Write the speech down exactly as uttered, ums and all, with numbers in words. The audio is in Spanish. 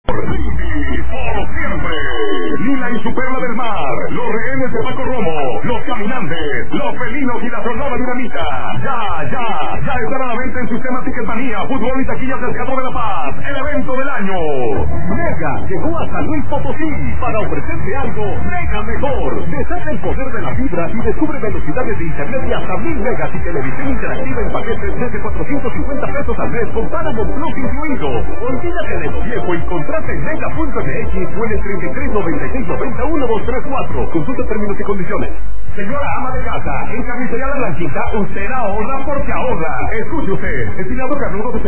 por siempre. Lila y su perla del mar, los rehenes de Paco Romo, los caminantes, los felinos y la jornada dinamita. Ya, ya, ya están a la venta en Sistema Ticketmanía, fútbol y taquillas del Cabo de la Paz, el evento del año. Mega llegó a San Luis Potosí para ofrecerte algo mega mejor. Desata el poder de la fibra y descubre velocidades de internet de hasta mil megas y televisión interactiva en paquetes desde cuatrocientos cincuenta pesos al mes con Paramount Plus incluido. Olvídate de lo viejo y contrata en mega punto m x o en el treinta y tres noventa y seis noventa uno dos tres cuatro. Consulta términos y condiciones. Señora ama de casa, en Carnicería La Blanquita usted ahorra porque ahorra. Escuche usted, estimado Carnudo